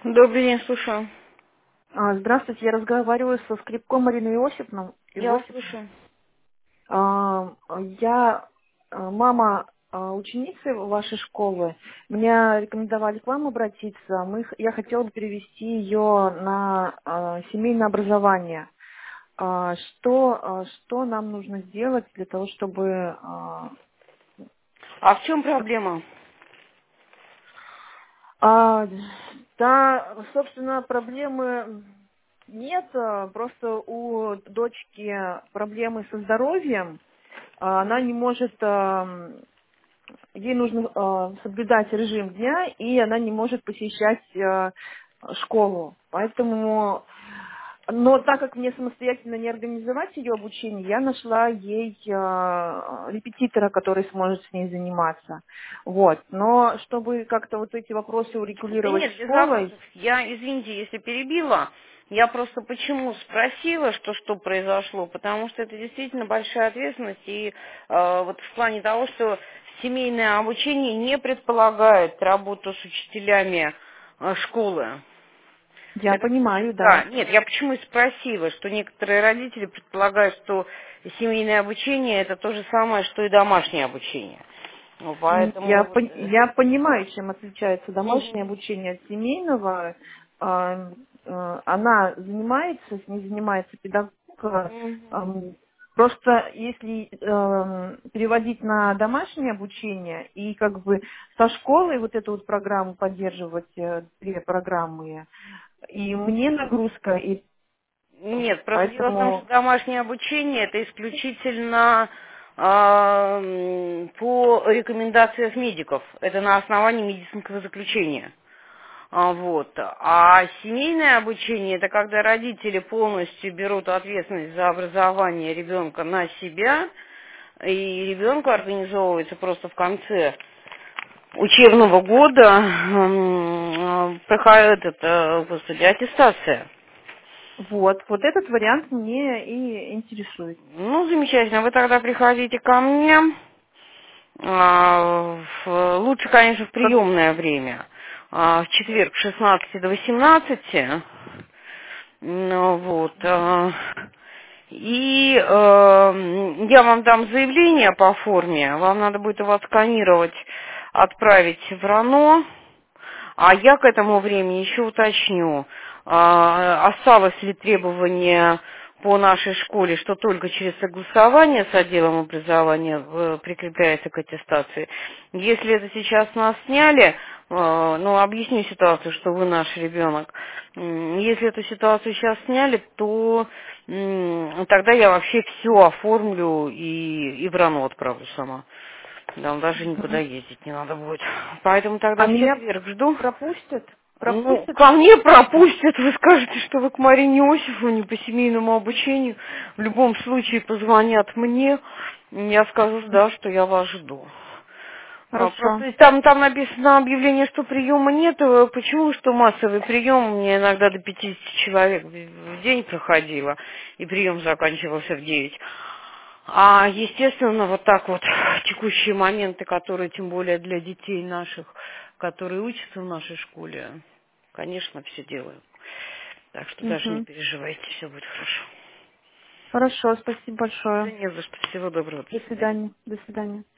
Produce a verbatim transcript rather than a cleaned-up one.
Добрый день, слушаю. А, Здравствуйте, я разговариваю со Скрипко Мариной Иосифовной. Я вас Иосифовной. слушаю. А, Я а, мама а, ученицы вашей школы. Меня рекомендовали к вам обратиться. Мы, х- я хотела бы перевести ее на а, семейное образование. А, Что, а, что нам нужно сделать для того, чтобы... а, А в чем проблема? а, Да, собственно, проблемы нет. а, Просто у дочки проблемы со здоровьем. А, Она не может, ам, ей нужно а, соблюдать режим дня, и она не может посещать а, школу. Поэтому, но так как мне самостоятельно не организовать ее обучение, я нашла ей а, репетитора, который сможет с ней заниматься. Вот. Но чтобы как-то вот эти вопросы Да урегулировать с нет, без школой, вопросов. Я, извините, если перебила. Я просто почему спросила, что что произошло, потому что это действительно большая ответственность, и э, вот в плане того, что семейное обучение не предполагает работу с учителями э, школы. я Это все, понимаю, да, да. нет, я почему и спросила, что некоторые родители предполагают, что семейное обучение это то же самое, что и домашнее обучение. Ну, М, Я, поэтому вот, пон- э, я понимаю, чем отличается домашнее мгм. обучение от семейного. А, э, Она занимается, с ней занимается педагог. а, Мгм. ам, Просто если эм, переводить на домашнее обучение и как бы со школой вот эту вот программу поддерживать, э, две программы, и мне нагрузка, и Нет, просто дело в том, что поэтому домашнее обучение это исключительно а, м, по рекомендациям медиков. Это на основании медицинского заключения. А, вот. А семейное обучение это когда родители полностью берут ответственность за образование ребенка на себя, и ребенку организовывается просто в конце учебного года м, проходит это, господи, аттестация. вот, вот этот вариант мне и интересует. Ну, замечательно. Вы тогда приходите ко мне. А, в- лучше, конечно, в Как- приемное время. А, в четверг с шестнадцати до восемнадцати. Ну, вот. а, И э, я вам дам заявление по форме. Вам надо будет его отсканировать, отправить в РАНО. А я к этому времени еще уточню, а, осталось ли требование по нашей школе, что только через согласование с отделом образования э, прикрепляется к аттестации. Если это сейчас нас сняли, э, ну, объясню ситуацию, что вы наш ребенок. М, Если эту ситуацию сейчас сняли, то м, тогда я вообще все оформлю и, и в РАНО отправлю сама. Там даже никуда Мгм. ездить не надо будет. Поэтому А тогда в меня четверг жду. пропустят? Ну, Пропустят? ко мне пропустят, вы скажете, что вы к Марине Иосифовне по семейному обучению. В любом случае позвонят мне, я скажу, да, что я вас жду. А, Хорошо. Просто там, там написано объявление, что приема нет. э, Почему, что массовый прием? Мне иногда до пятидесяти человек в в день проходило, и прием заканчивался в девять. А, естественно, вот так вот текущие моменты, которые, тем более для детей наших, которые учатся в нашей школе, конечно, все делаю. Так что даже не Мгм. переживайте, все будет хорошо. Хорошо, спасибо Да большое. не за что. Всего доброго. До До свидания. свидания. До свидания.